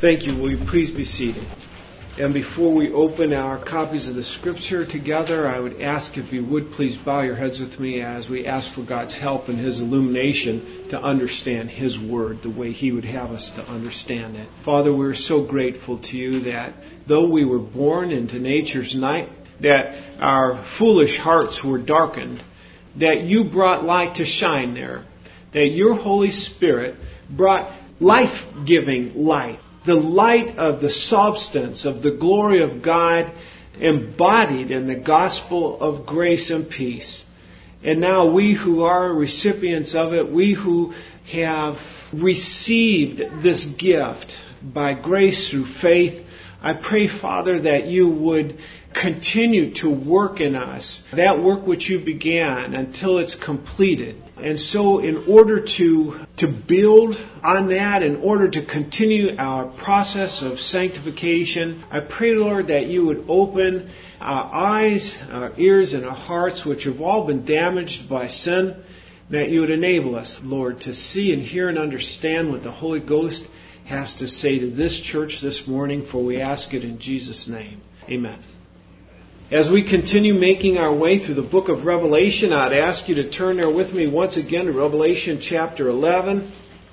Thank you. Will you please be seated? And before we open our copies of the Scripture together, I would ask if you would please bow your heads with me as we ask for God's help and His illumination to understand His Word the way He would have us to understand it. Father, we're so grateful to you that though we were born into nature's night, that our foolish hearts were darkened, that you brought light to shine there, that your Holy Spirit brought life-giving light, the light of the substance of the glory of God embodied in the gospel of grace and peace. And now we who are recipients of it, we who have received this gift by grace through faith, I pray, Father, that you would continue to work in us that work which you began until it's completed. And so in order to build on that, in order to continue our process of sanctification, I pray, Lord, that you would open our eyes, our ears, and our hearts, which have all been damaged by sin, that you would enable us, Lord, to see and hear and understand what the Holy Ghost has to say to this church this morning, for we ask it in Jesus' name. Amen. As we continue making our way through the book of Revelation, I'd ask you to turn there with me once again to Revelation chapter 11.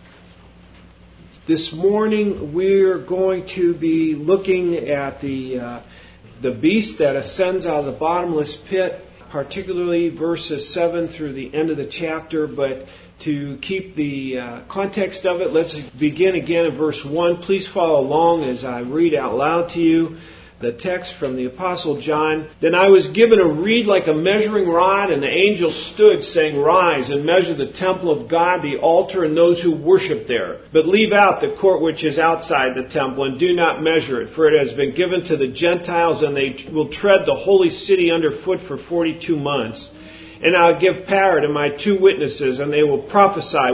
This morning we're going to be looking at the beast that ascends out of the bottomless pit, particularly verses 7 through the end of the chapter. But to keep the context of it, let's begin again at verse 1. Please follow along as I read out loud to you the text from the Apostle John. Then I was given a reed like a measuring rod, and the angel stood, saying, Rise and measure the temple of God, the altar, and those who worship there. But leave out the court which is outside the temple, and do not measure it, for it has been given to the Gentiles, and they will tread the holy city underfoot for 42 months. And I'll give power to my 2 witnesses, and they will prophesy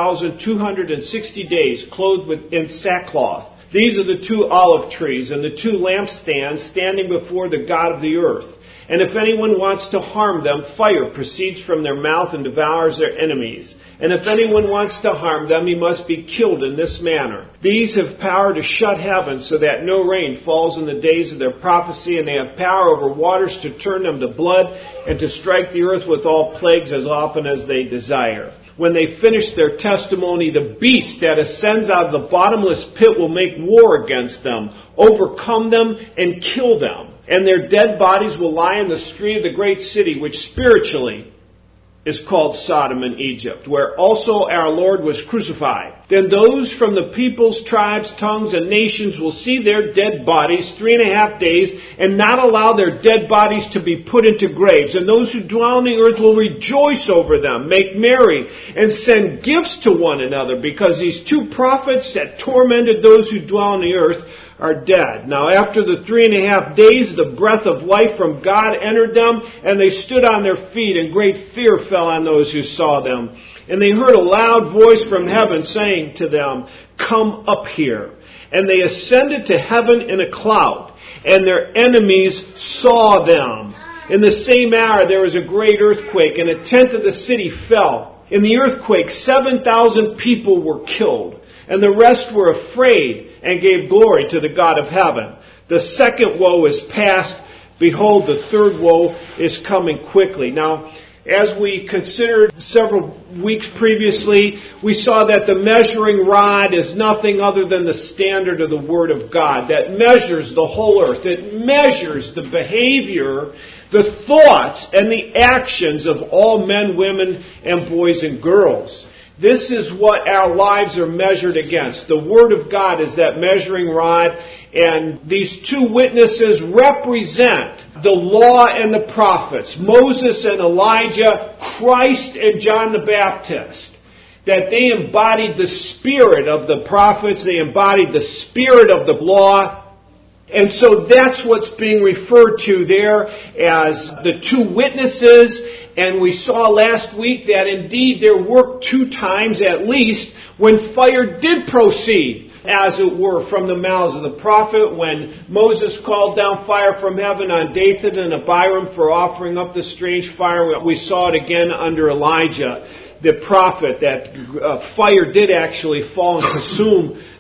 1,260 days, clothed in sackcloth. These are the 2 olive trees and the 2 lampstands standing before the God of the earth. And if anyone wants to harm them, fire proceeds from their mouth and devours their enemies. And if anyone wants to harm them, he must be killed in this manner. These have power to shut heaven so that no rain falls in the days of their prophecy, and they have power over waters to turn them to blood and to strike the earth with all plagues as often as they desire. When they finish their testimony, the beast that ascends out of the bottomless pit will make war against them, overcome them, and kill them. And their dead bodies will lie in the street of the great city, which spiritually is called Sodom and Egypt, where also our Lord was crucified. Then those from the peoples, tribes, tongues, and nations will see their dead bodies 3.5 days, and not allow their dead bodies to be put into graves. And those who dwell on the earth will rejoice over them, make merry, and send gifts to one another, because these 2 prophets that tormented those who dwell on the earth are dead. Now after the 3.5 days, the breath of life from God entered them, and they stood on their feet, and great fear fell on those who saw them. And they heard a loud voice from heaven saying to them, Come up here. And they ascended to heaven in a cloud, and their enemies saw them. In the same hour there was a great earthquake, and 1/10 of the city fell. In the earthquake 7,000 people were killed, and the rest were afraid and gave glory to the God of heaven. The second woe is past. Behold, the third woe is coming quickly. Now, as we considered several weeks previously, we saw that the measuring rod is nothing other than the standard of the Word of God that measures the whole earth. It measures the behavior, the thoughts, and the actions of all men, women, and boys and girls. This is what our lives are measured against. The Word of God is that measuring rod, and these 2 witnesses represent the law and the prophets, Moses and Elijah, Christ and John the Baptist. That they embodied the spirit of the prophets, they embodied the spirit of the law. And so that's what's being referred to there as the 2 witnesses. And we saw last week that indeed there were 2 times at least when fire did proceed, as it were, from the mouths of the prophet, when Moses called down fire from heaven on Dathan and Abiram for offering up the strange fire. We saw it again under Elijah, the prophet, that fire did actually fall and consume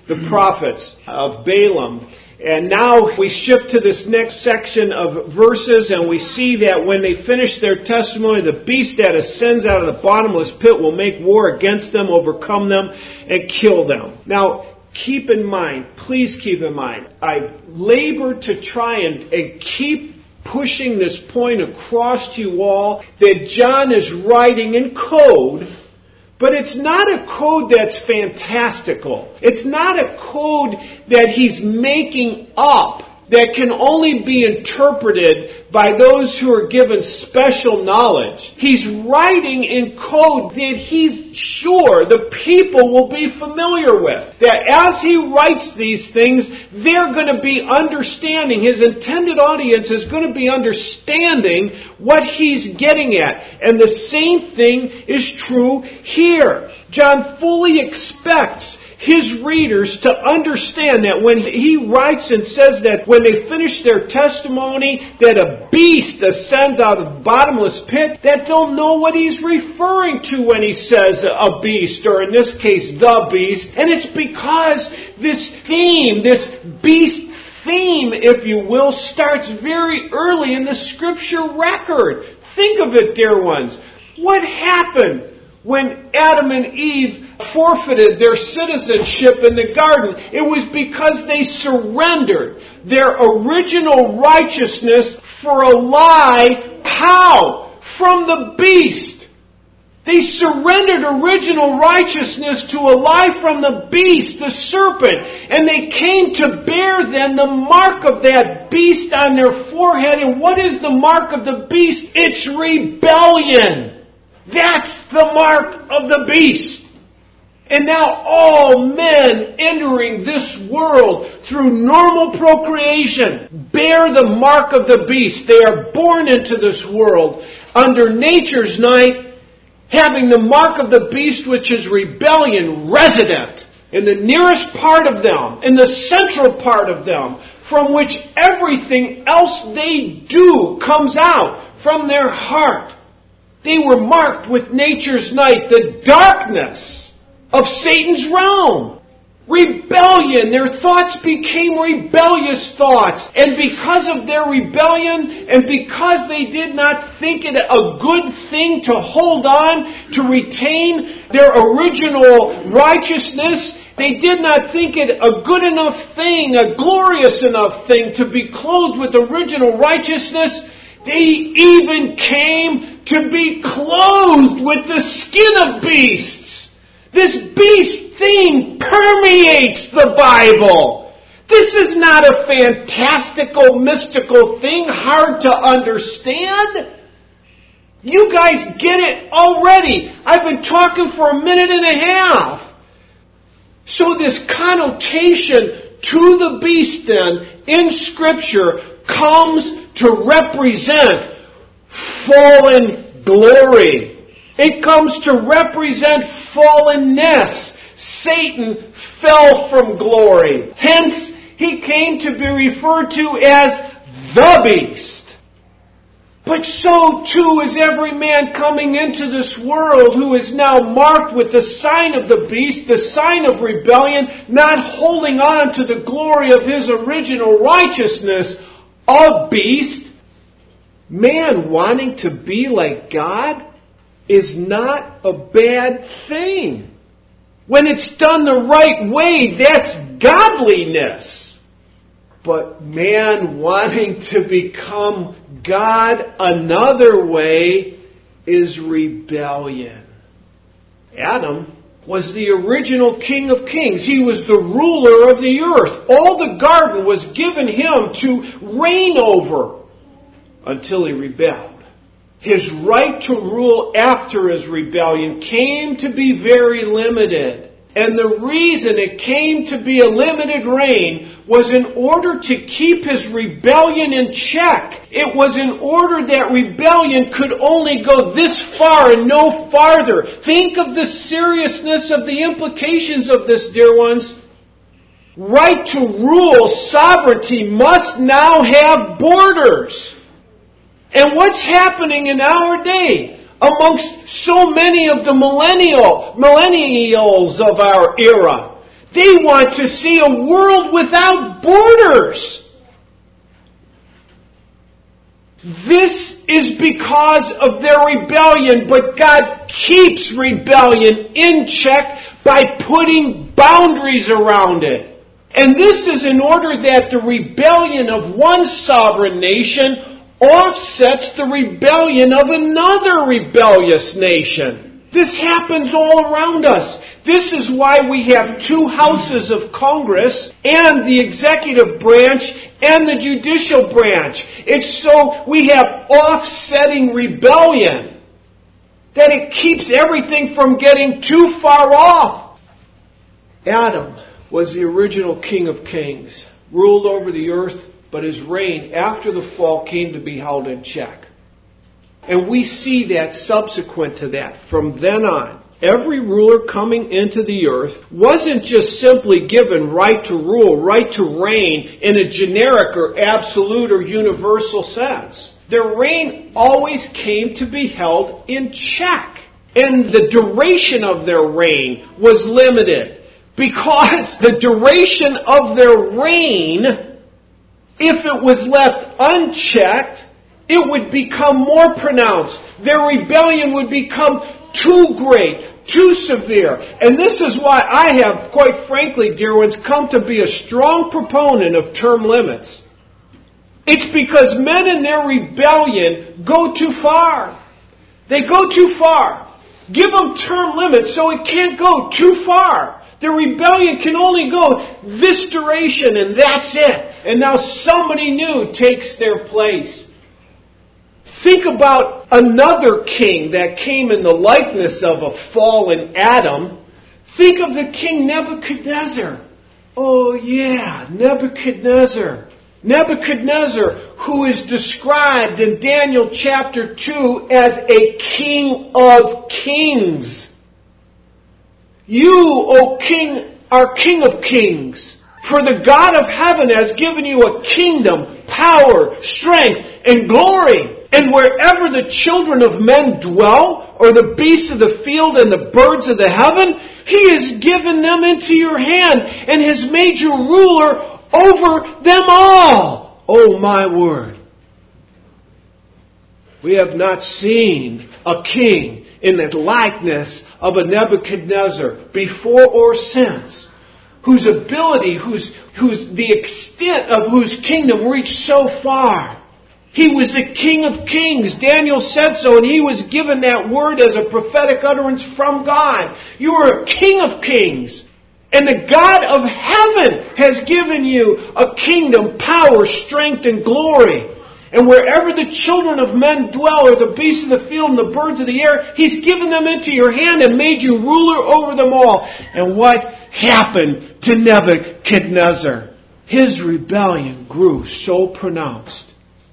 the prophets of Balaam. And now we shift to this next section of verses, and we see that when they finish their testimony, the beast that ascends out of the bottomless pit will make war against them, overcome them, and kill them. Now, keep in mind, please keep in mind, I've labored to try and keep pushing this point across to you all that John is writing in code, but it's not a code that's fantastical. It's not a code that he's making up that can only be interpreted by those who are given special knowledge. He's writing in code that he's sure the people will be familiar with. That as he writes these things, they're going to be understanding. His intended audience is going to be understanding what he's getting at. And the same thing is true here. John fully expects his readers to understand that when he writes and says that when they finish their testimony that a beast ascends out of the bottomless pit, that they'll know what he's referring to when he says a beast, or in this case, the beast. And it's because this theme, this beast theme, if you will, starts very early in the scripture record. Think of it, dear ones. What happened when Adam and Eve forfeited their citizenship in the garden? It was because they surrendered their original righteousness for a lie. How? From the beast. They surrendered original righteousness to a lie from the beast, the serpent, and they came to bear then the mark of that beast on their forehead. And what is the mark of the beast? It's rebellion. That's the mark of the beast. And now all men entering this world through normal procreation bear the mark of the beast. They are born into this world under nature's night, having the mark of the beast, which is rebellion, resident in the nearest part of them, in the central part of them, from which everything else they do comes out from their heart. They were marked with nature's night, the darkness of Satan's realm. Rebellion. Their thoughts became rebellious thoughts. And because of their rebellion, and because they did not think it a good thing to hold on, to retain their original righteousness, they did not think it a good enough thing, a glorious enough thing to be clothed with original righteousness, they even came to be clothed with the skin of beasts. This beast theme permeates the Bible. This is not a fantastical, mystical thing, hard to understand. You guys get it already. I've been talking for a minute and a half. So this connotation to the beast then in Scripture comes to represent fallen glory. It comes to represent fallenness. Satan fell from glory. Hence, he came to be referred to as the beast. But so too is every man coming into this world who is now marked with the sign of the beast, the sign of rebellion, not holding on to the glory of his original righteousness, a beast. Man wanting to be like God is not a bad thing. When it's done the right way, that's godliness. But man wanting to become God another way is rebellion. Adam was the original King of Kings. He was the ruler of the earth. All the garden was given him to reign over until he rebelled. His right to rule after his rebellion came to be very limited. And the reason it came to be a limited reign was in order to keep his rebellion in check. It was in order that rebellion could only go this far and no farther. Think of the seriousness of the implications of this, dear ones. Right to rule, sovereignty must now have borders. And what's happening in our day amongst so many of the millennials of our era? They want to see a world without borders. This is because of their rebellion, but God keeps rebellion in check by putting boundaries around it. And this is in order that the rebellion of one sovereign nation offsets the rebellion of another rebellious nation. This happens all around us. This is why we have two houses of Congress and the executive branch and the judicial branch. It's so we have offsetting rebellion, that it keeps everything from getting too far off. Adam was the original king of kings, ruled over the earth, but his reign after the fall came to be held in check. And we see that subsequent to that, from then on, every ruler coming into the earth wasn't just simply given right to rule, right to reign in a generic or absolute or universal sense. Their reign always came to be held in check. And the duration of their reign was limited, because the duration of their reign, if it was left unchecked, it would become more pronounced. Their rebellion would become too great, too severe. And this is why I have, quite frankly, dear ones, come to be a strong proponent of term limits. It's because men in their rebellion go too far. They go too far. Give them term limits so it can't go too far. Their rebellion can only go this duration and that's it. And now somebody new takes their place. Think about another king that came in the likeness of a fallen Adam. Think of the king Nebuchadnezzar. Oh yeah, Nebuchadnezzar. Nebuchadnezzar, who is described in Daniel chapter 2 as a king of kings. You, O king, are king of kings. For the God of heaven has given you a kingdom, power, strength, and glory. And wherever the children of men dwell, or the beasts of the field and the birds of the heaven, He has given them into your hand and has made you ruler over them all. Oh my word. We have not seen a king in the likeness of a Nebuchadnezzar before or since, whose ability, whose the extent of whose kingdom reached so far. He was the King of Kings. Daniel said so, and he was given that word as a prophetic utterance from God. You are a King of Kings. And the God of heaven has given you a kingdom, power, strength, and glory. And wherever the children of men dwell, or the beasts of the field and the birds of the air, He's given them into your hand and made you ruler over them all. And what happened to Nebuchadnezzar? His rebellion grew so pronounced.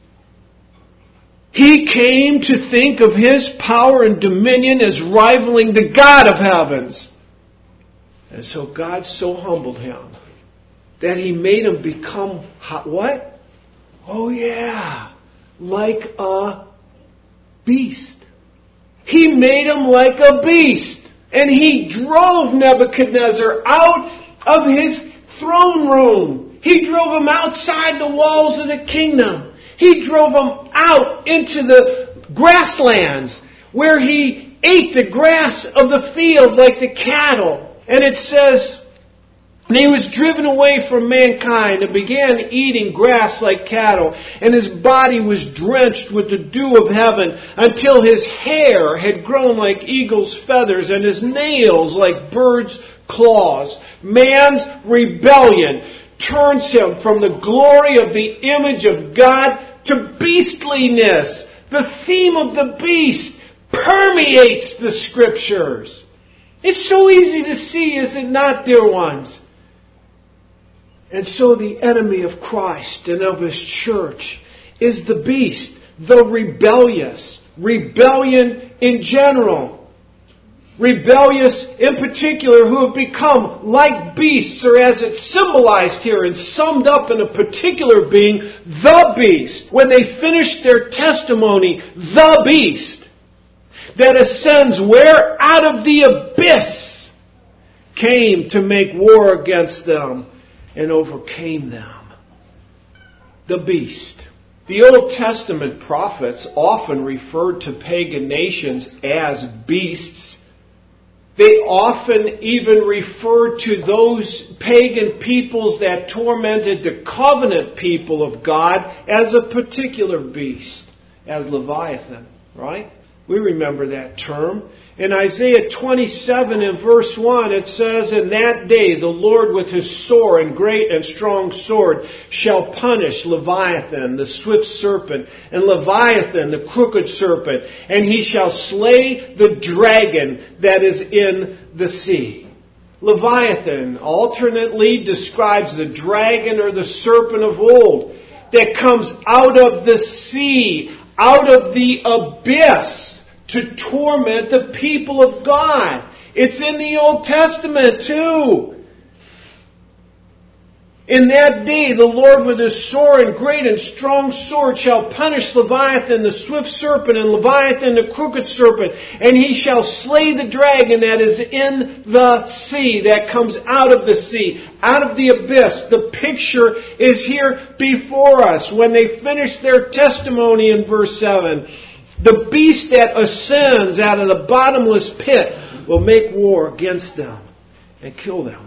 He came to think of his power and dominion as rivaling the God of heavens. And so God so humbled him that He made him become what? Oh yeah, like a beast. He made him like a beast. And He drove Nebuchadnezzar out of his throne room. He drove him outside the walls of the kingdom. He drove him out into the grasslands where he ate the grass of the field like the cattle. And it says, and he was driven away from mankind and began eating grass like cattle. And his body was drenched with the dew of heaven until his hair had grown like eagle's feathers and his nails like birds' claws. Man's rebellion turns him from the glory of the image of God to beastliness. The theme of the beast permeates the Scriptures. It's so easy to see, is it not, dear ones? And so the enemy of Christ and of His church is the beast, the rebellious, rebellion in general. Rebellious in particular, who have become like beasts, or as it's symbolized here and summed up in a particular being, the beast. When they finish their testimony, the beast that ascends where? Out of the abyss. came to make war against them and overcame them. The beast. The Old Testament prophets often referred to pagan nations as beasts. They often even referred to those pagan peoples that tormented the covenant people of God as a particular beast, as Leviathan, right? We remember that term. In Isaiah 27 and verse 1, it says, "In that day the Lord with his sore and great and strong sword shall punish Leviathan, the swift serpent, and Leviathan, the crooked serpent, and he shall slay the dragon that is in the sea." Leviathan alternately describes the dragon or the serpent of old that comes out of the sea, out of the abyss, to torment the people of God. It's in the Old Testament too. In that day, the Lord with his sore and great and strong sword shall punish Leviathan, the swift serpent, and Leviathan, the crooked serpent, and he shall slay the dragon that is in the sea, that comes out of the sea, out of the abyss. The picture is here before us. When they finish their testimony in verse 7, the beast that ascends out of the bottomless pit will make war against them and kill them.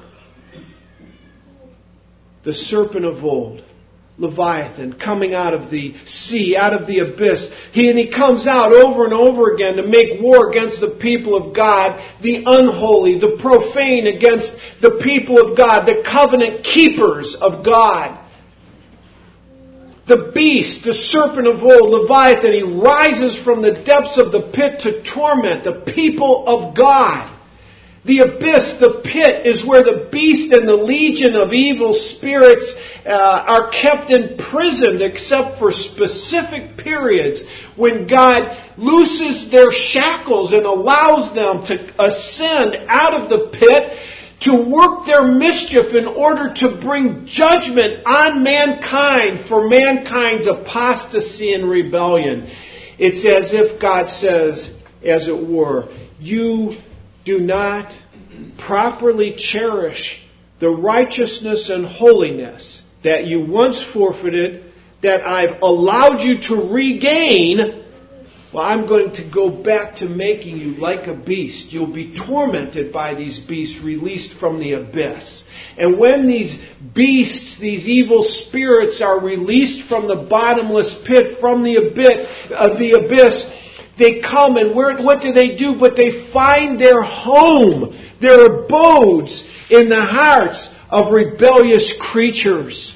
The serpent of old, Leviathan, coming out of the sea, out of the abyss. He comes out over and over again to make war against the people of God, the unholy, the profane, against the people of God, the covenant keepers of God. The beast, the serpent of old, Leviathan, he rises from the depths of the pit to torment the people of God. The abyss, the pit, is where the beast and the legion of evil spirits are kept imprisoned, except for specific periods when God looses their shackles and allows them to ascend out of the pit to work their mischief in order to bring judgment on mankind for mankind's apostasy and rebellion. It's as if God says, as it were, you do not properly cherish the righteousness and holiness that you once forfeited, that I've allowed you to regain. Well, I'm going to go back to making you like a beast. You'll be tormented by these beasts released from the abyss. And when these beasts, these evil spirits, are released from the bottomless pit, from the abyss, they come, and what do? But they find their home, their abodes in the hearts of rebellious creatures.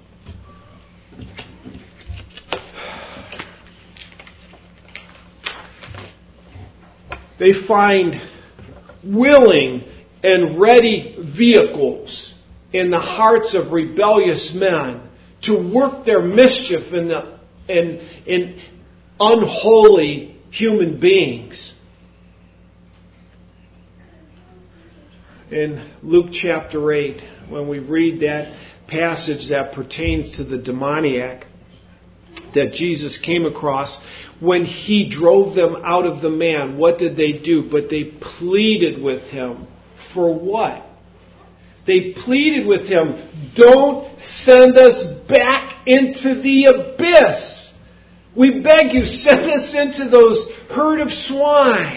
They find willing and ready vehicles in the hearts of rebellious men to work their mischief in unholy human beings. In Luke chapter 8, when we read that passage that pertains to the demoniac that Jesus came across, when he drove them out of the man, what did they do? But they pleaded with him. For what? They pleaded with him, don't send us back into the abyss. We beg you, send us into those herd of swine.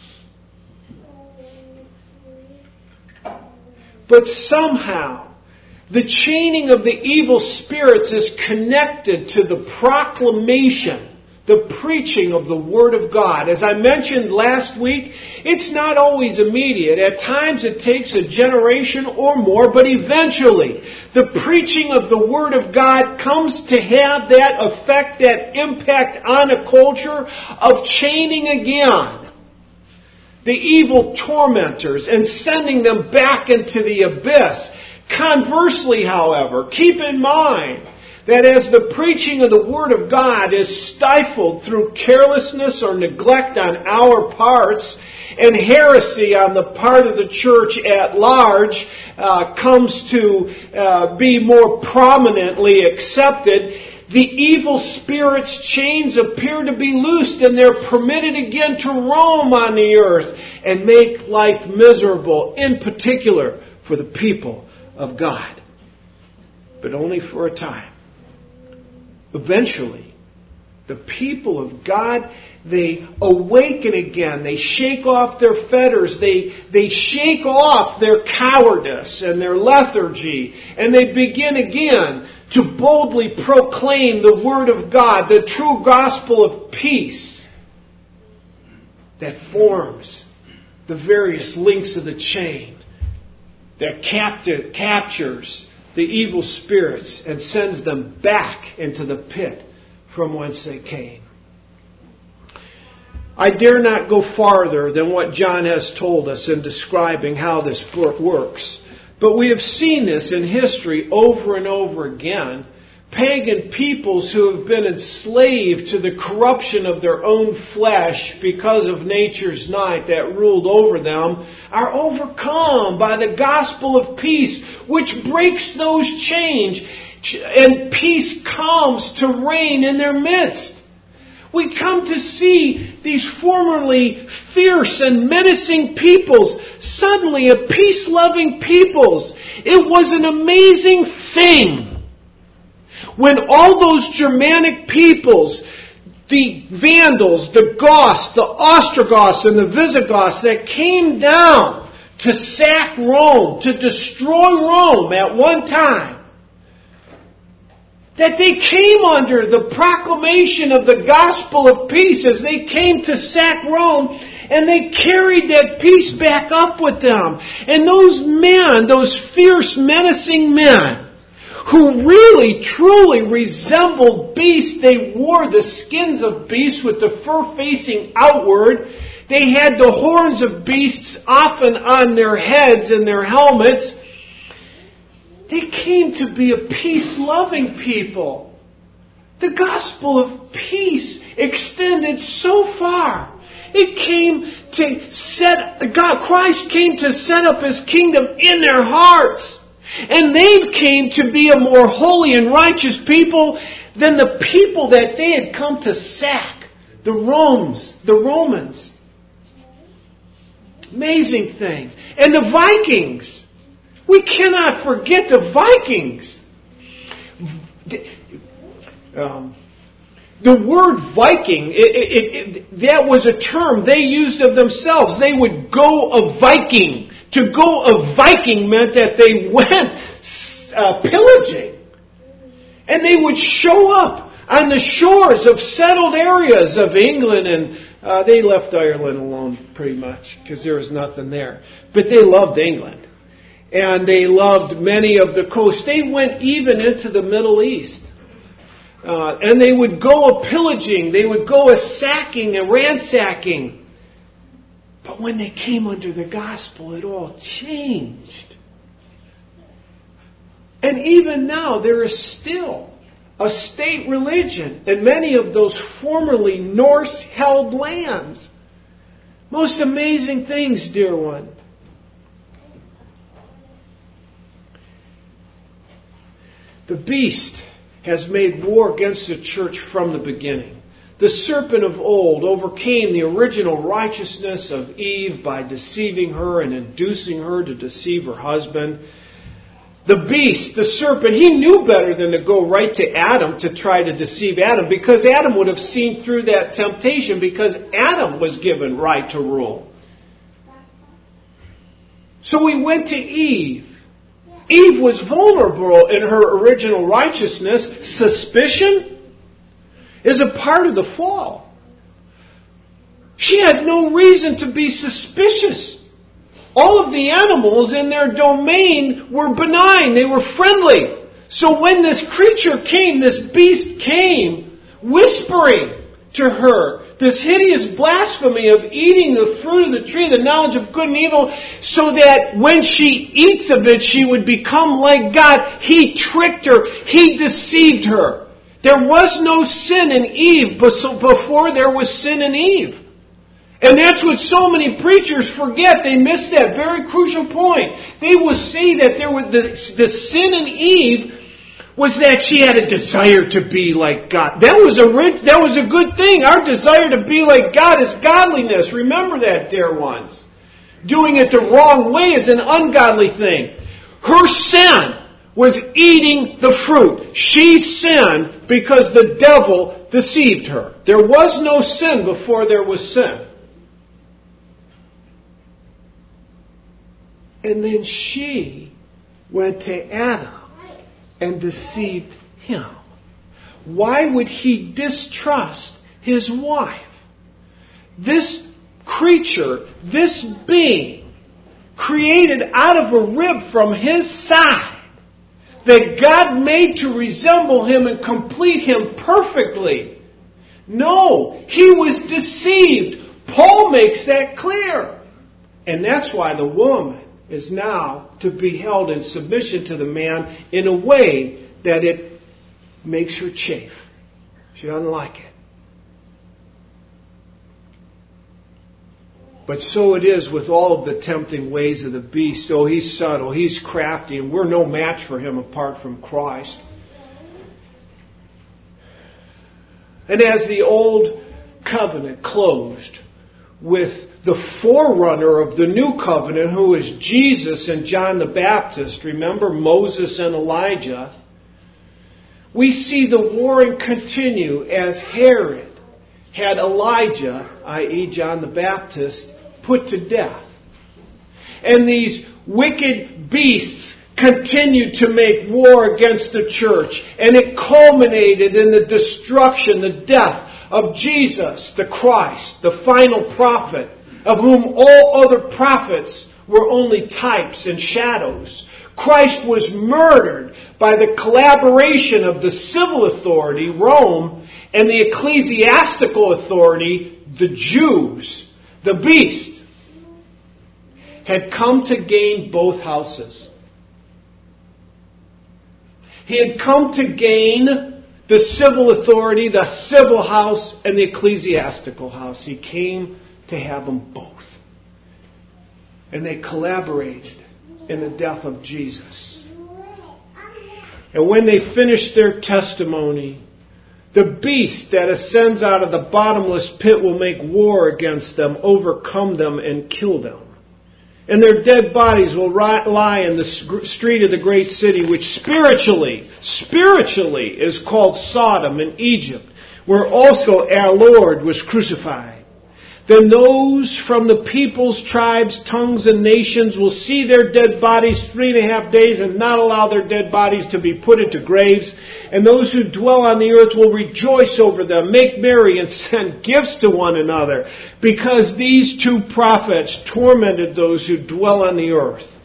But somehow, the chaining of the evil spirits is connected to the proclamation, the preaching of the Word of God. As I mentioned last week, it's not always immediate. At times it takes a generation or more, but eventually the preaching of the Word of God comes to have that effect, that impact on a culture of chaining again the evil tormentors and sending them back into the abyss. Conversely, however, keep in mind that as the preaching of the Word of God is stifled through carelessness or neglect on our parts, and heresy on the part of the church at large comes to be more prominently accepted, the evil spirit's chains appear to be loosed and they're permitted again to roam on the earth and make life miserable, in particular for the people of God. But only for a time. Eventually, the people of God, they awaken again. They shake off their fetters. They shake off their cowardice and their lethargy. And they begin again to boldly proclaim the Word of God, the true gospel of peace that forms the various links of the chain, that captures the evil spirits and sends them back into the pit from whence they came. I dare not go farther than what John has told us in describing how this book works. But we have seen this in history over and over again. Pagan peoples who have been enslaved to the corruption of their own flesh because of nature's night that ruled over them are overcome by the gospel of peace, which breaks those chains, and peace comes to reign in their midst. We come to see these formerly fierce and menacing peoples suddenly a peace-loving peoples. It was an amazing thing when all those Germanic peoples, the Vandals, the Goths, the Ostrogoths, and the Visigoths that came down to sack Rome, to destroy Rome at one time, that they came under the proclamation of the gospel of peace as they came to sack Rome, and they carried that peace back up with them. And those men, those fierce, menacing men, who really, truly resembled beasts, they wore the skins of beasts with the fur facing outward. They had the horns of beasts often on their heads and their helmets. They came to be a peace-loving people. The gospel of peace extended so far. It came to Christ came to set up His kingdom in their hearts. And they came to be a more holy and righteous people than the people that they had come to sack, the Romans. Amazing thing. And the Vikings. We cannot forget the Vikings. The word Viking, that was a term they used of themselves. They would go a Viking. To go a Viking meant that they went pillaging. And they would show up on the shores of settled areas of England, and they left Ireland alone pretty much because there was nothing there. But they loved England. And they loved many of the coasts. They went even into the Middle East. And they would go a pillaging. They would go a sacking, a ransacking. But when they came under the gospel, it all changed. And even now, there is still a state religion in many of those formerly Norse-held lands. Most amazing things, dear one. The beast has made war against the church from the beginning. The serpent of old overcame the original righteousness of Eve by deceiving her and inducing her to deceive her husband. The beast, the serpent, he knew better than to go right to Adam to try to deceive Adam, because Adam would have seen through that temptation, because Adam was given right to rule. So he went to Eve. Eve was vulnerable in her original righteousness. Suspicion is a part of the fall. She had no reason to be suspicious. All of the animals in their domain were benign. They were friendly. So when this creature came, this beast came, whispering to her this hideous blasphemy of eating the fruit of the tree of the knowledge of good and evil, so that when she eats of it, she would become like God. He tricked her. He deceived her. There was no sin in Eve before there was sin in Eve. And that's what so many preachers forget. They miss that very crucial point. They will say that there was the sin in Eve was that she had a desire to be like God. That was a good thing. Our desire to be like God is godliness. Remember that, dear ones. Doing it the wrong way is an ungodly thing. Her sin was eating the fruit. She sinned because the devil deceived her. There was no sin before there was sin. And then she went to Adam and deceived him. Why would he distrust his wife? This creature, this being, created out of a rib from his side, that God made to resemble him and complete him perfectly. No, he was deceived. Paul makes that clear. And that's why the woman is now to be held in submission to the man in a way that it makes her chafe. She doesn't like it. But so it is with all of the tempting ways of the beast. Oh, he's subtle, he's crafty, and we're no match for him apart from Christ. And as the old covenant closed with the forerunner of the new covenant, who is Jesus and John the Baptist, remember Moses and Elijah, we see the warring continue as Herod had Elijah, i.e. John the Baptist, put to death. And these wicked beasts continued to make war against the church. And it culminated in the destruction, the death of Jesus, the Christ, the final prophet, of whom all other prophets were only types and shadows. Christ was murdered by the collaboration of the civil authority, Rome, and the ecclesiastical authority, the Jews. The beast had come to gain both houses. He had come to gain the civil authority, the civil house, and the ecclesiastical house. He came to have them both. And they collaborated in the death of Jesus. And when they finished their testimony, the beast that ascends out of the bottomless pit will make war against them, overcome them, and kill them. And their dead bodies will lie in the street of the great city, which spiritually is called Sodom in Egypt, where also our Lord was crucified. Then those from the peoples, tribes, tongues, and nations will see their dead bodies 3.5 days and not allow their dead bodies to be put into graves. And those who dwell on the earth will rejoice over them, make merry, and send gifts to one another, because these two prophets tormented those who dwell on the earth.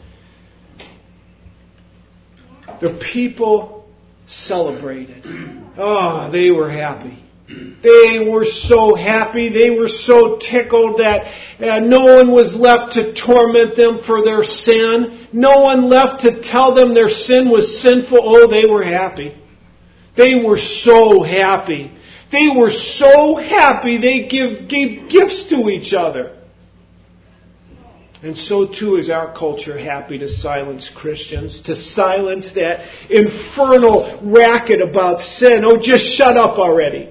The people celebrated. They were happy. They were so happy, they were so tickled that no one was left to torment them for their sin. No one left to tell them their sin was sinful. Oh, they were happy. They were so happy. They were so happy they gave gifts to each other. And so too is our culture happy to silence Christians, to silence that infernal racket about sin. Oh, just shut up already.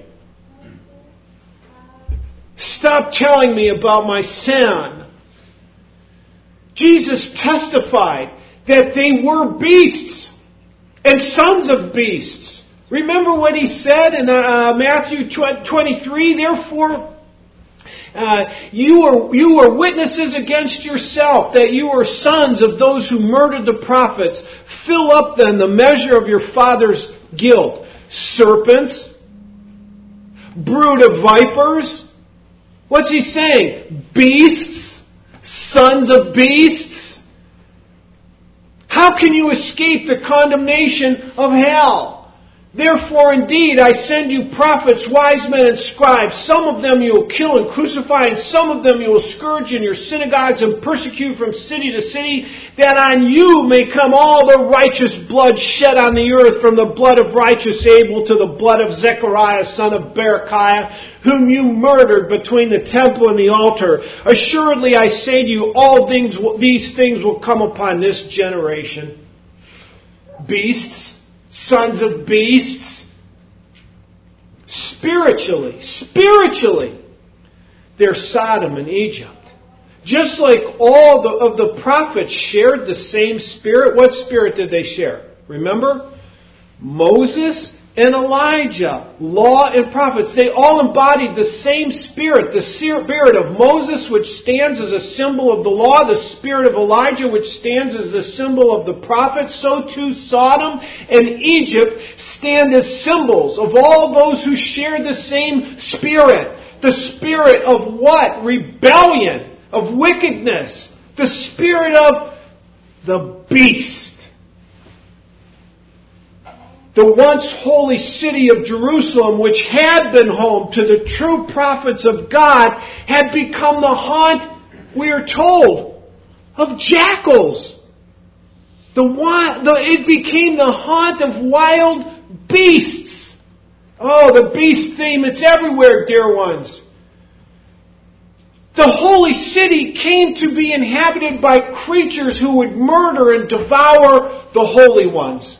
Stop telling me about my sin. Jesus testified that they were beasts and sons of beasts. Remember what he said in Matthew 23? Therefore, you are witnesses against yourself that you are sons of those who murdered the prophets. Fill up then the measure of your father's guilt. Serpents, brood of vipers. What's he saying? Beasts? Sons of beasts? How can you escape the condemnation of hell? Therefore, indeed, I send you prophets, wise men, and scribes. Some of them you will kill and crucify, and some of them you will scourge in your synagogues and persecute from city to city, that on you may come all the righteous blood shed on the earth, from the blood of righteous Abel to the blood of Zechariah, son of Berechiah, whom you murdered between the temple and the altar. Assuredly, I say to you, these things will come upon this generation. Beasts, sons of beasts. Spiritually, they're Sodom and Egypt. Just like all of the prophets shared the same spirit. What spirit did they share? Remember? Moses and Elijah, law and prophets, they all embodied the same spirit. The spirit of Moses, which stands as a symbol of the law, the spirit of Elijah, which stands as the symbol of the prophets, so too Sodom and Egypt stand as symbols of all those who share the same spirit. The spirit of what? Rebellion, of wickedness. The spirit of the beast. The once holy city of Jerusalem, which had been home to the true prophets of God, had become the haunt, we are told, of jackals. It became the haunt of wild beasts. Oh, the beast theme, it's everywhere, dear ones. The holy city came to be inhabited by creatures who would murder and devour the holy ones.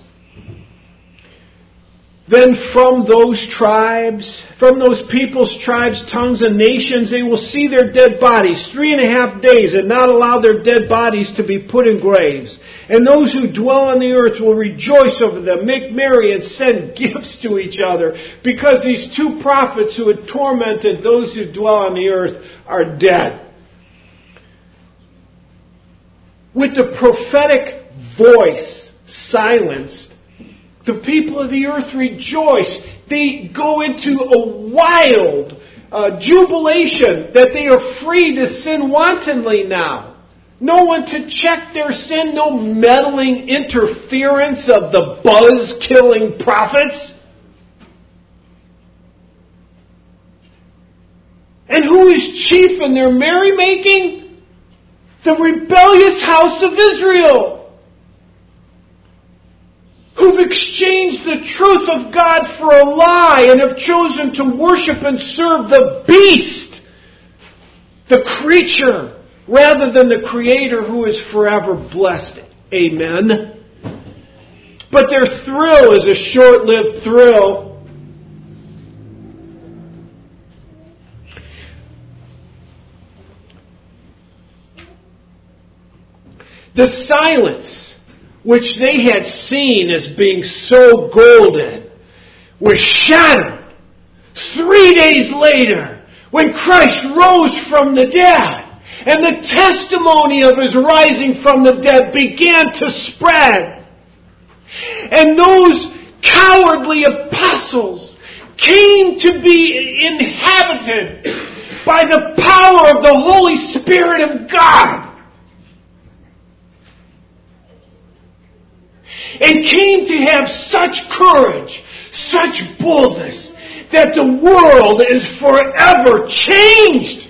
Then from those tribes, from those peoples, tribes, tongues, and nations, they will see their dead bodies 3.5 days and not allow their dead bodies to be put in graves. And those who dwell on the earth will rejoice over them, make merry, and send gifts to each other, because these two prophets who had tormented those who dwell on the earth are dead. With the prophetic voice silenced, the people of the earth rejoice. They go into a wild jubilation that they are free to sin wantonly now. No one to check their sin, no meddling interference of the buzz-killing prophets. And who is chief in their merrymaking? The rebellious house of Israel, who've exchanged the truth of God for a lie and have chosen to worship and serve the beast, the creature, rather than the Creator who is forever blessed. Amen. But their thrill is a short-lived thrill. The silence which they had seen as being so golden was shattered 3 days later when Christ rose from the dead, and the testimony of His rising from the dead began to spread. And those cowardly apostles came to be inhabited by the power of the Holy Spirit of God, and came to have such courage, such boldness, that the world is forever changed.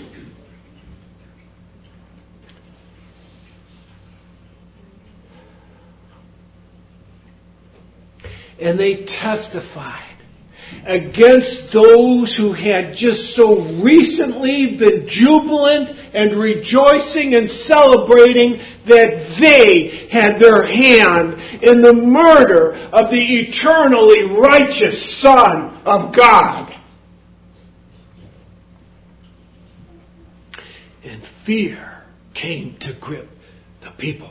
And they testified against those who had just so recently been jubilant and rejoicing and celebrating that they had their hand in the murder of the eternally righteous Son of God. And fear came to grip the people.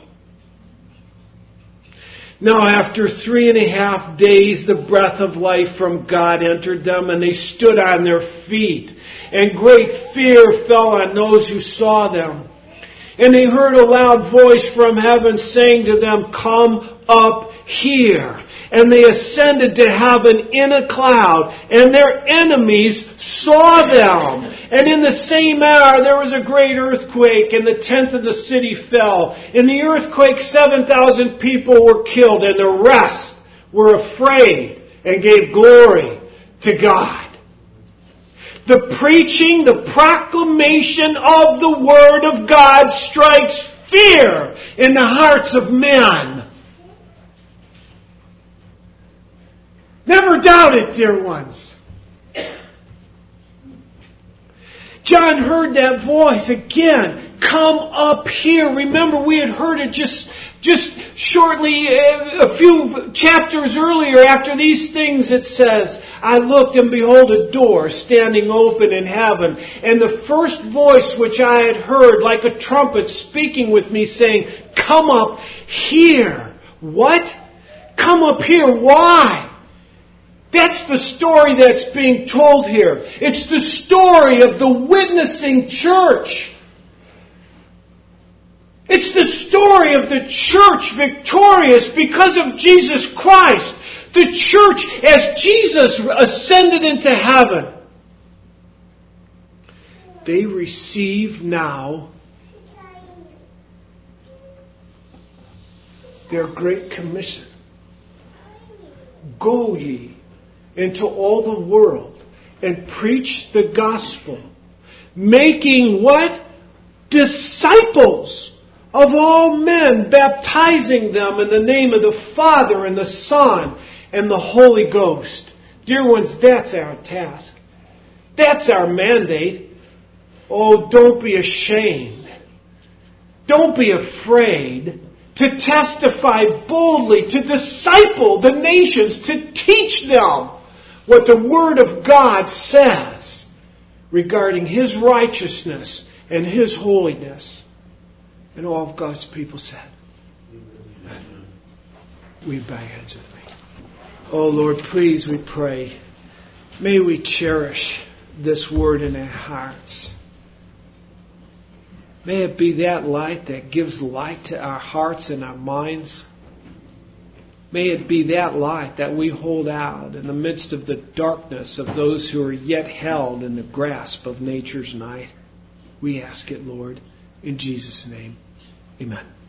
Now, after 3.5 days, the breath of life from God entered them, and they stood on their feet. And great fear fell on those who saw them. And they heard a loud voice from heaven saying to them, "Come up here." And they ascended to heaven in a cloud, and their enemies saw them. And in the same hour there was a great earthquake, and the 10th of the city fell. In the earthquake 7,000 people were killed, and the rest were afraid and gave glory to God. The preaching, the proclamation of the Word of God strikes fear in the hearts of men. Never doubt it, dear ones. John heard that voice again. Come up here. Remember, we had heard it just Just shortly, a few chapters earlier, after these things, it says, I looked, and behold, a door standing open in heaven. And the first voice which I had heard, like a trumpet, speaking with me, saying, come up here. What? Come up here. Why? That's the story that's being told here. It's the story of the witnessing church. It's the story of the church victorious because of Jesus Christ. The church as Jesus ascended into heaven. They receive now their great commission. Go ye into all the world and preach the gospel, making what? Disciples of all men, baptizing them in the name of the Father and the Son and the Holy Ghost. Dear ones, that's our task. That's our mandate. Oh, don't be ashamed. Don't be afraid to testify boldly, to disciple the nations, to teach them what the Word of God says regarding His righteousness and His holiness. And all of God's people said, amen. We bow heads with me. Oh Lord, please, we pray, may we cherish this Word in our hearts. May it be that light that gives light to our hearts and our minds. May it be that light that we hold out in the midst of the darkness of those who are yet held in the grasp of nature's night. We ask it, Lord, in Jesus' name. Amen.